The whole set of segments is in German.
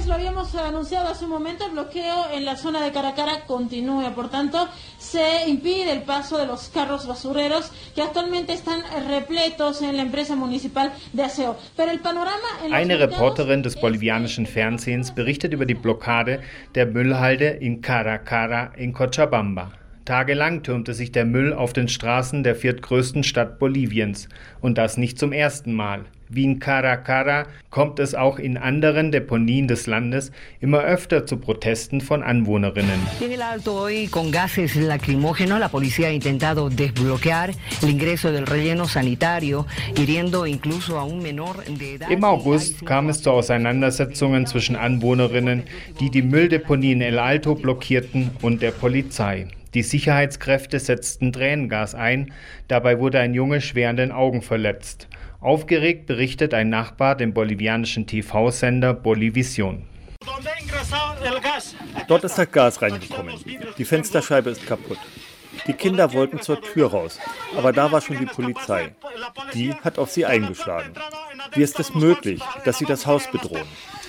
autoridades lo habíamos anunciado hace un momento, el bloqueo en la zona de Caracara continúa, por tanto se impide el paso de los carros basureros que actualmente están repletos en la empresa municipal de aseo. Pero el panorama en Eine Reporterin des bolivianischen Fernsehens berichtet über die Blockade der Müllhalde in Caracara in Cochabamba. Tagelang türmte sich der Müll auf den Straßen der viertgrößten Stadt Boliviens. Und das nicht zum ersten Mal. Wie in Caracara kommt es auch in anderen Deponien des Landes immer öfter zu Protesten von Anwohnerinnen. En El Alto hoy con gases lacrimógenos la policía ha intentado desbloquear el ingreso del relleno sanitario, hiriendo incluso a un menor de edad. Im August kam es zu Auseinandersetzungen zwischen Anwohnerinnen, die die Mülldeponie in El Alto blockierten, und der Polizei. Die Sicherheitskräfte setzten Tränengas ein, dabei wurde ein Junge schwer an den Augen verletzt. Aufgeregt berichtet ein Nachbar dem bolivianischen TV-Sender Bolivisión. Dort ist das Gas reingekommen. Die Fensterscheibe ist kaputt. Die Kinder wollten zur Tür raus, aber da war schon die Polizei. Die hat auf sie eingeschlagen. Wie ist es möglich, dass sie das Haus bedrohen?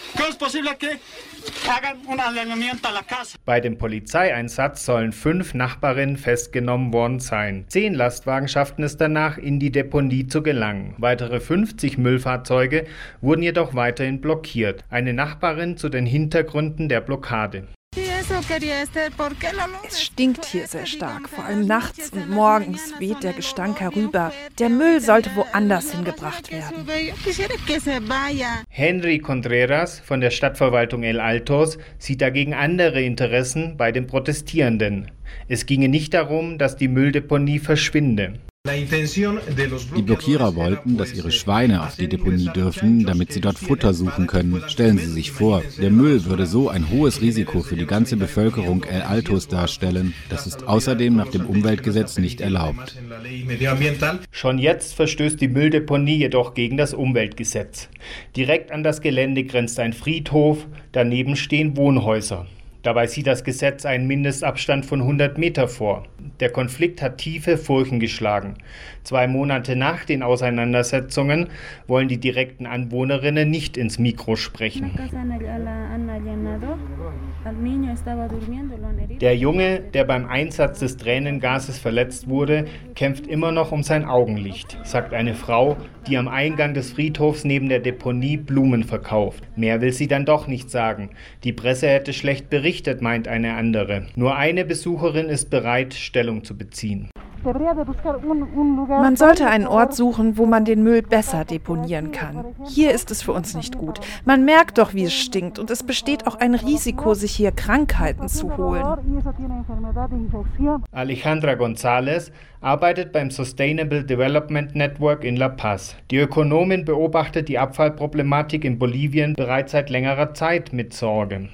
Bei dem Polizeieinsatz sollen 5 Nachbarinnen festgenommen worden sein. 10 Lastwagen schafften es danach, in die Deponie zu gelangen. Weitere 50 Müllfahrzeuge wurden jedoch weiterhin blockiert. Eine Nachbarin zu den Hintergründen der Blockade. Es stinkt hier sehr stark, vor allem nachts und morgens weht der Gestank herüber. Der Müll sollte woanders hingebracht werden. Henry Contreras von der Stadtverwaltung El Altos sieht dagegen andere Interessen bei den Protestierenden. Es ginge nicht darum, dass die Mülldeponie verschwinde. Die Blockierer wollten, dass ihre Schweine auf die Deponie dürfen, damit sie dort Futter suchen können. Stellen Sie sich vor, der Müll würde so ein hohes Risiko für die ganze Bevölkerung El Altos darstellen. Das ist außerdem nach dem Umweltgesetz nicht erlaubt. Schon jetzt verstößt die Mülldeponie jedoch gegen das Umweltgesetz. Direkt an das Gelände grenzt ein Friedhof, daneben stehen Wohnhäuser. Dabei sieht das Gesetz einen Mindestabstand von 100 Meter vor. Der Konflikt hat tiefe Furchen geschlagen. 2 Monate nach den Auseinandersetzungen wollen die direkten Anwohnerinnen nicht ins Mikro sprechen. Der Junge, der beim Einsatz des Tränengases verletzt wurde, kämpft immer noch um sein Augenlicht, sagt eine Frau, die am Eingang des Friedhofs neben der Deponie Blumen verkauft. Mehr will sie dann doch nicht sagen. Die Presse hätte schlecht berichtet, meint eine andere. Nur eine Besucherin ist bereit, Stellung zu beziehen. Man sollte einen Ort suchen, wo man den Müll besser deponieren kann. Hier ist es für uns nicht gut. Man merkt doch, wie es stinkt, und es besteht auch ein Risiko, sich hier Krankheiten zu holen. Alejandra González arbeitet beim Sustainable Development Network in La Paz. Die Ökonomin beobachtet die Abfallproblematik in Bolivien bereits seit längerer Zeit mit Sorge.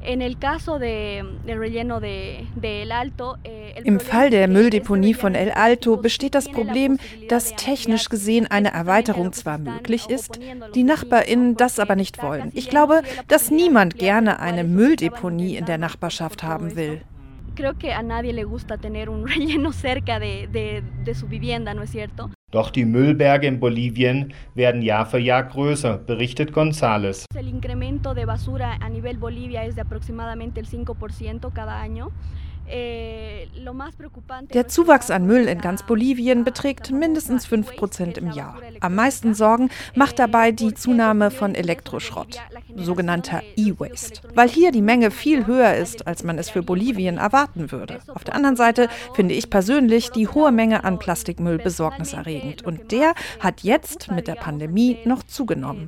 Im Fall der Mülldeponie von El Alto besteht das Problem, dass technisch gesehen eine Erweiterung zwar möglich ist, die NachbarInnen das aber nicht wollen. Ich glaube, dass niemand gerne eine Mülldeponie in der Nachbarschaft haben will. Doch die Müllberge in Bolivien werden Jahr für Jahr größer, berichtet González. Der Zuwachs an Müll in ganz Bolivien beträgt mindestens 5% im Jahr. Am meisten Sorgen macht dabei die Zunahme von Elektroschrott, sogenannter E-Waste, weil hier die Menge viel höher ist, als man es für Bolivien erwarten würde. Auf der anderen Seite finde ich persönlich die hohe Menge an Plastikmüll besorgniserregend, und der hat jetzt mit der Pandemie noch zugenommen.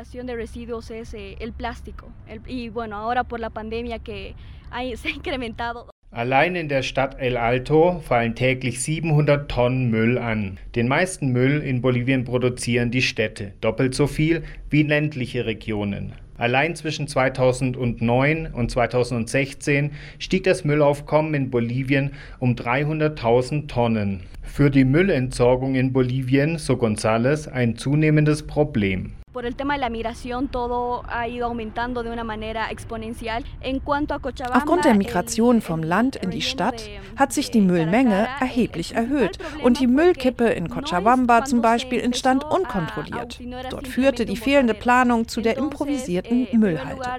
Allein in der Stadt El Alto fallen täglich 700 Tonnen Müll an. Den meisten Müll in Bolivien produzieren die Städte, doppelt so viel wie ländliche Regionen. Allein zwischen 2009 und 2016 stieg das Müllaufkommen in Bolivien um 300.000 Tonnen. Für die Müllentsorgung in Bolivien, so González, ein zunehmendes Problem. Aufgrund der Migration vom Land in die Stadt hat sich die Müllmenge erheblich erhöht und die Müllkippe in Cochabamba zum Beispiel entstand unkontrolliert. Dort führte die fehlende Planung zu der improvisierten Müllhalde.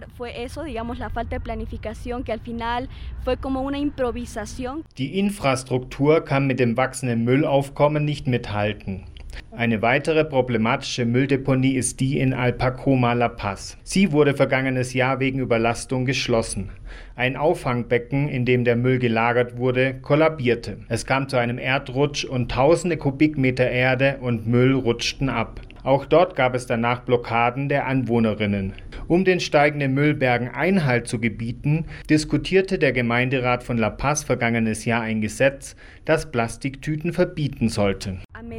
Die Infrastruktur kann mit dem wachsenden Müllaufkommen nicht mithalten. Eine weitere problematische Mülldeponie ist die in Alpacoma, La Paz. Sie wurde vergangenes Jahr wegen Überlastung geschlossen. Ein Auffangbecken, in dem der Müll gelagert wurde, kollabierte. Es kam zu einem Erdrutsch und tausende Kubikmeter Erde und Müll rutschten ab. Auch dort gab es danach Blockaden der Anwohnerinnen. Um den steigenden Müllbergen Einhalt zu gebieten, diskutierte der Gemeinderat von La Paz vergangenes Jahr ein Gesetz, das Plastiktüten verbieten sollte.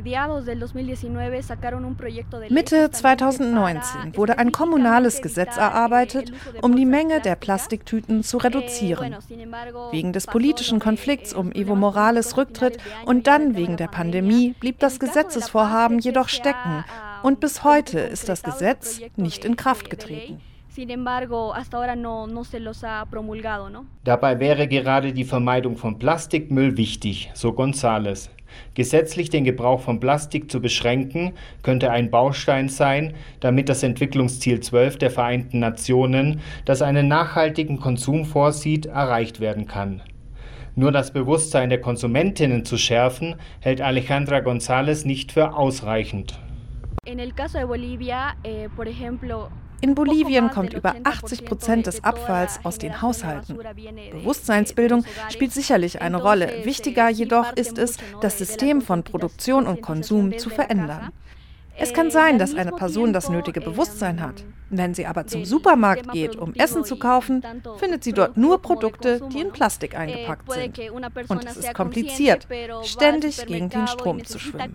Mitte 2019 wurde ein kommunales Gesetz erarbeitet, um die Menge der Plastiktüten zu reduzieren. Wegen des politischen Konflikts um Evo Morales' Rücktritt und dann wegen der Pandemie blieb das Gesetzesvorhaben jedoch stecken. Und bis heute ist das Gesetz nicht in Kraft getreten. Dabei wäre gerade die Vermeidung von Plastikmüll wichtig, so González. Gesetzlich den Gebrauch von Plastik zu beschränken, könnte ein Baustein sein, damit das Entwicklungsziel 12 der Vereinten Nationen, das einen nachhaltigen Konsum vorsieht, erreicht werden kann. Nur das Bewusstsein der Konsumentinnen zu schärfen, hält Alejandra González nicht für ausreichend. In Bolivien kommt über 80% des Abfalls aus den Haushalten. Bewusstseinsbildung spielt sicherlich eine Rolle. Wichtiger jedoch ist es, das System von Produktion und Konsum zu verändern. Es kann sein, dass eine Person das nötige Bewusstsein hat. Wenn sie aber zum Supermarkt geht, um Essen zu kaufen, findet sie dort nur Produkte, die in Plastik eingepackt sind. Und es ist kompliziert, ständig gegen den Strom zu schwimmen.